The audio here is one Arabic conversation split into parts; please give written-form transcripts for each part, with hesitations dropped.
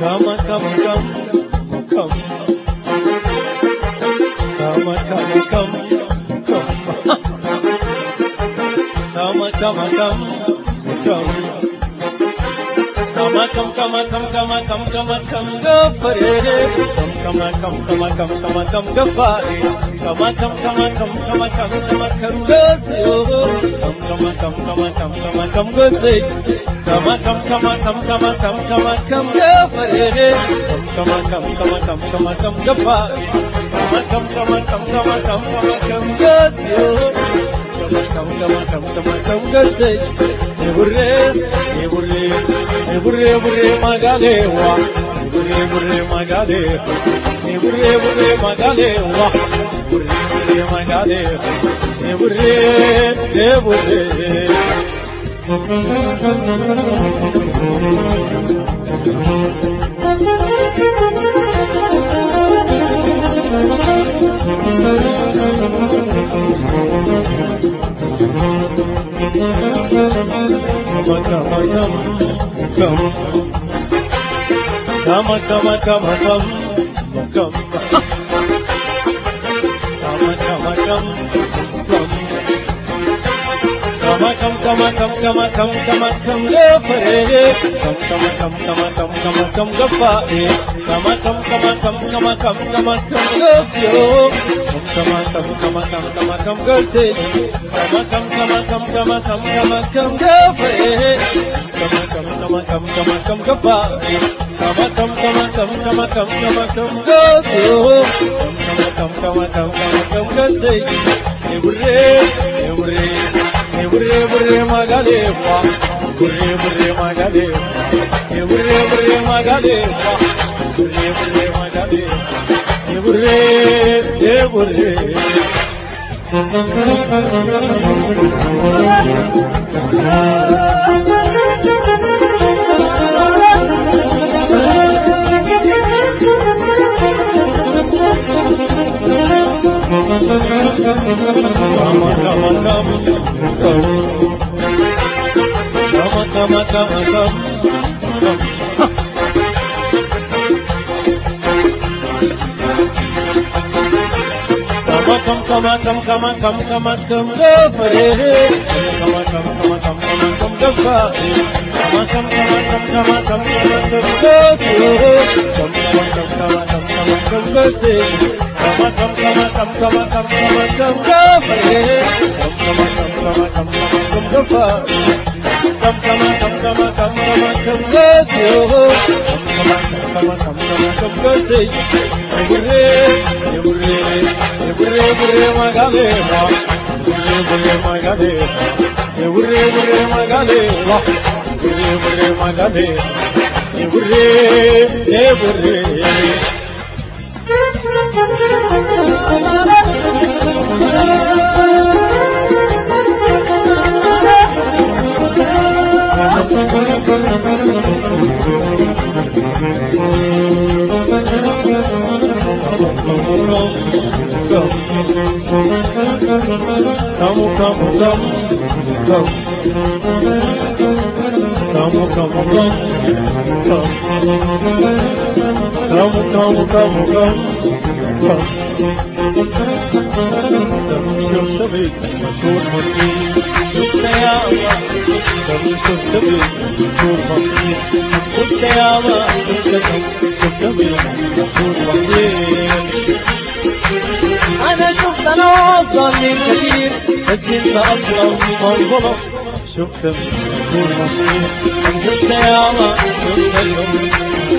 أنا شفت أنا ظالم كثير بس أنت أصلا منظلم. شفت طول مصير شفت يا الله شفت اليوم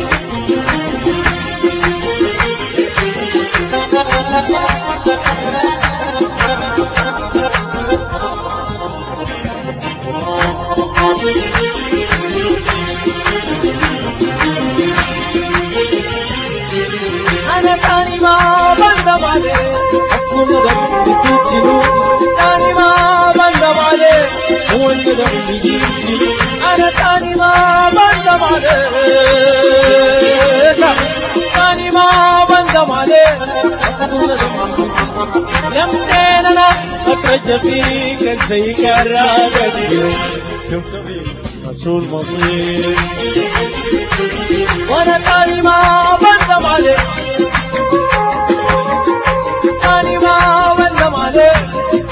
أنا تاني ما بندم عليه أصل الندم بتوتشلو تاني ما بندم عليه هو الندم بيجيشي أنا تاني ما بندم عليه تاني ما بندم عليه أصل الندم لمتين أنا أترجى فيك زي كراجتي شفت فيك شو المصير وانا تاني ما بندم عليك تاني ما بندم عليك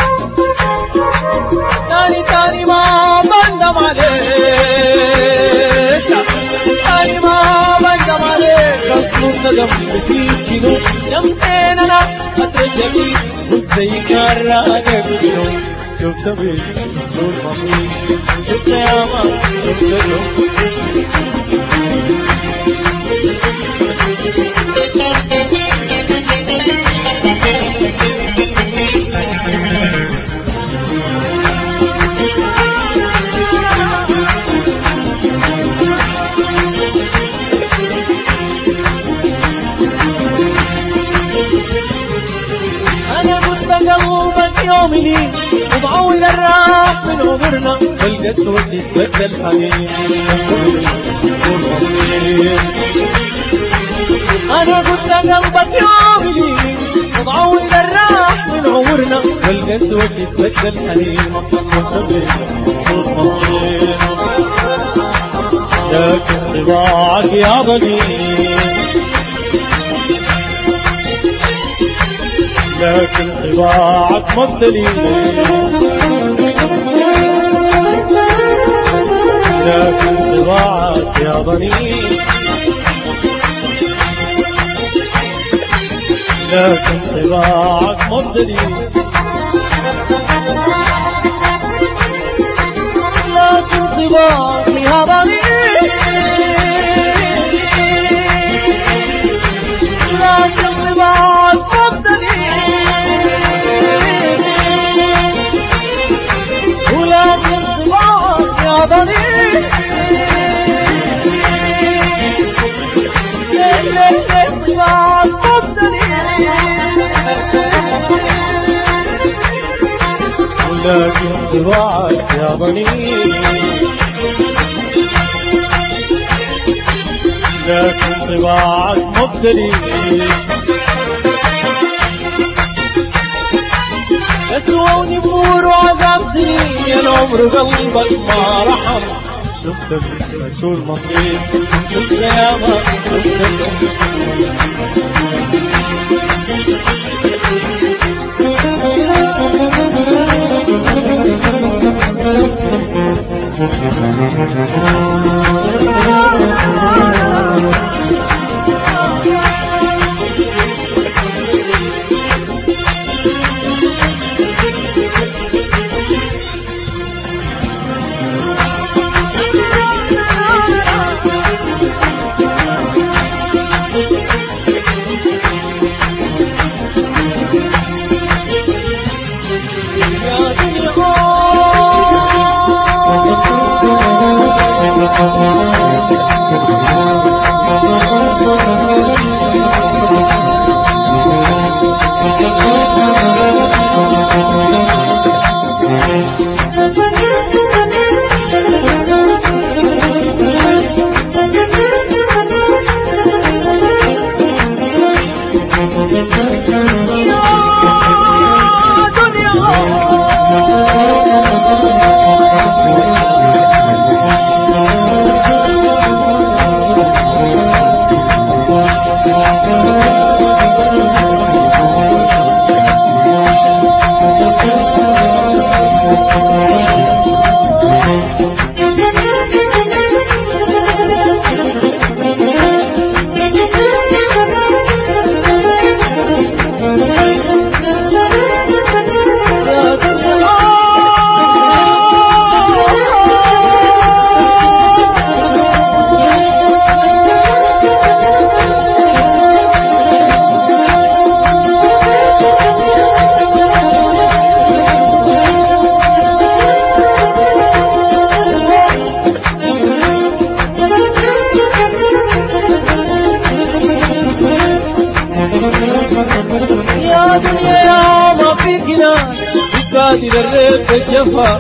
تاني ما بندم عليك تاني ما بندم عليك اصل الندم في شنو نمتين انا اترجمي وازاي كرهك اليوم شفت بيك شو المصير شفت يا ما شفت اليوم يومي ومعول الراح من عمرنا والقسوة تتبدل حنين أنا قلت قلبك يومي ومعول الراح من عمرنا والقسوة تتبدل حنين لكن طباعك يا بني لكن طباعك مبدلين لكن طباعك يا ضنين لكن طباعك مبدلين لكن طباعك يا ضنين لكن طباعك مبدلين لكن طباعك يا ضنين لكن طباعك مبتلي أسوأ ونفور وعذاب سنين العمر قلبك ما رحم شفتك شو المصير شفت يا ما يا دنيا يا ما فيك ناس بتادي للريت الجفا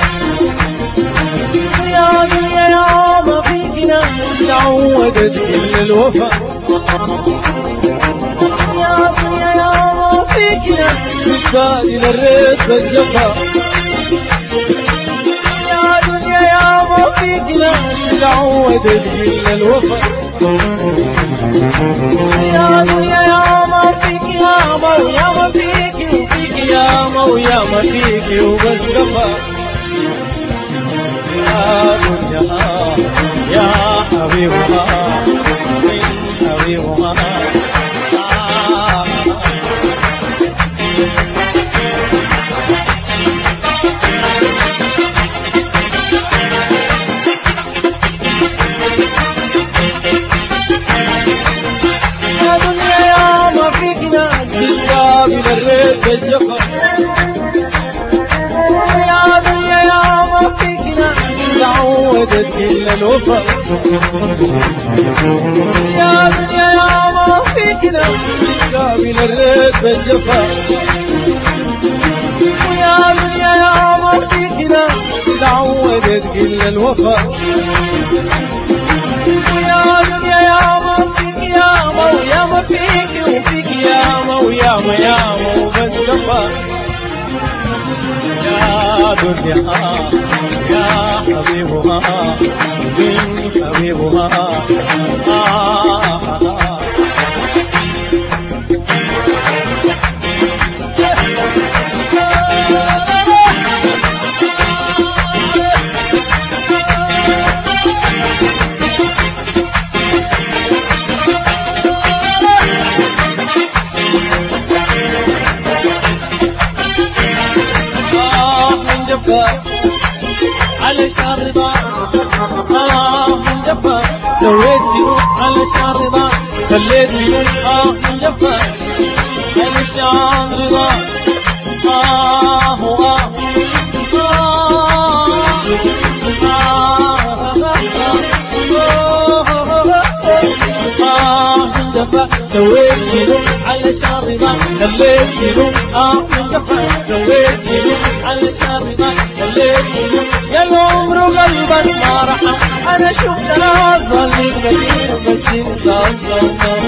يا دنيا يا ما فيك ناس تعودت كل الوفا يا دنيا يا ما فيك ناس بتادي للريت الجفا يا دنيا يا ما فيك فيك ناس تعودت إلا الوفا يا دنيا يا ما فيك يا ما ويا ما فيك وفيك يا ما ويا ما فيك وبس كفى يا دنيا يا حبيبها من حبيبها من الريت الجفا يا دنيا يا ما فيك ناس تعودت إلا الوفا يا دنيا يا ما فيك ناس من الريت الجفا ويا دنيا يا ما فيك ناس تعودت إلا الوفا ويا دنيا يا ما فيك يا ما ويا ما فيك وفيك يا ما ويا ما يا ما وبس كفى يا دنيا يا حبيبها من حبيبها علشان رضا من جفا سويت شنو علشان رضا خليت شنو من جفا علشان رضا هو من جفا سويت شنو علشان رضا خليت شنو من جفا سويت شنو علشان رضا خليت شنو يا العمر قلبك ما رحم انا شفت ناس ظلمين كثير بس انت اصلا